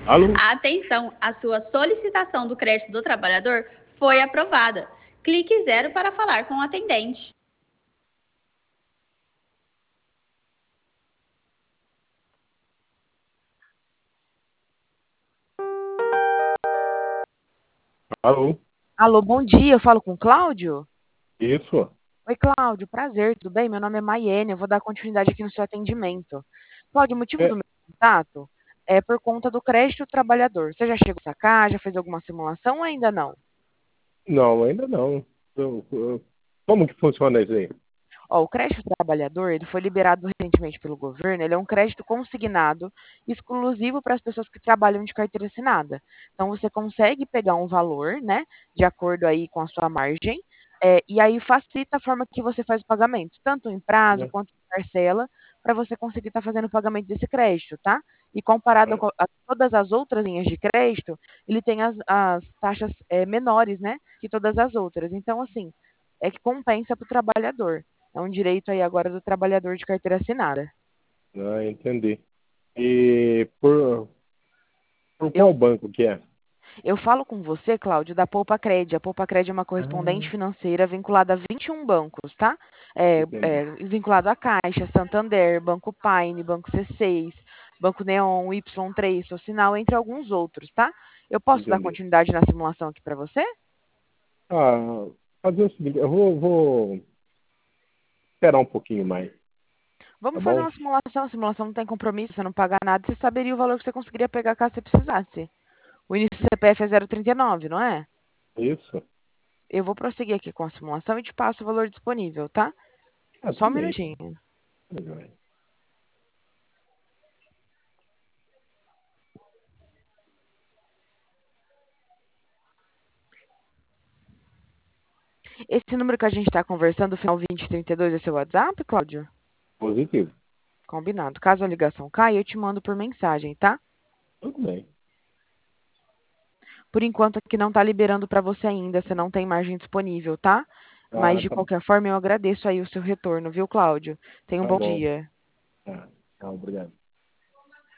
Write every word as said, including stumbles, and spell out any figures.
Alô? Atenção, a sua solicitação do crédito do trabalhador foi aprovada. Clique zero para falar com o atendente. Alô? Alô, bom dia, eu falo com o Cláudio? Isso? Oi, Cláudio, prazer, tudo bem? Meu nome é Maiene, eu vou dar continuidade aqui no seu atendimento. Cláudio, o motivo do É, meu contato é por conta do crédito trabalhador. Você já chegou a sacar, já fez alguma simulação ou ainda não? não, ainda não. Eu- eu- como que funciona isso aí? Ó, o crédito trabalhador, ele foi liberado recentemente pelo governo, ele é um crédito consignado exclusivo para as pessoas que trabalham de carteira assinada. Então, você consegue pegar um valor, né, de acordo aí com a sua margem, eh, e aí facilita a forma que você faz o pagamento, tanto em prazo Né? quanto em parcela, para você conseguir estar fazendo o pagamento desse crédito, tá? E comparado com a todas as outras linhas de crédito, ele tem as, as taxas, eh, menores, né, que todas as outras. Então, assim, é que compensa para o trabalhador. É um direito aí agora do trabalhador de carteira assinada. Ah, entendi. E por, por Eu, qual banco que é? eu falo com você, Cláudio, da Poupa-Cred. A Poupa-Cred é uma correspondente Ah, financeira vinculada a vinte e um bancos, tá? É, entendi. é, vinculado à Caixa, Santander, Banco Paine, Banco C seis, Banco Neon, Y três, Socinal, entre alguns outros, tá? Eu posso dar Entendi. continuidade na simulação aqui para você? Ah, fazer o seguinte, eu vou, vou esperar um pouquinho mais, tá Vamos fazer bom? uma simulação. A simulação não tem compromisso, você não paga nada, você saberia o valor que você conseguiria pegar caso você precisasse. O início do C P F é zero trinta e nove, não é? Isso? Eu vou prosseguir aqui com a simulação e te passo o valor disponível, tá? Ah, Só um tudo bem. minutinho. Tudo bem. Esse número que a gente está conversando, o final vinte trinta e dois, é seu WhatsApp, Cláudio? Positivo. Combinado. Caso a ligação caia, eu te mando por mensagem, tá? Tudo bem. Por enquanto aqui não está liberando para você ainda, você não tem margem disponível, tá? Mas Ah, de tá, qualquer forma, eu agradeço aí o seu retorno, viu, Cláudio? Tenha um tá bom bom. dia. Ah, tá, obrigado.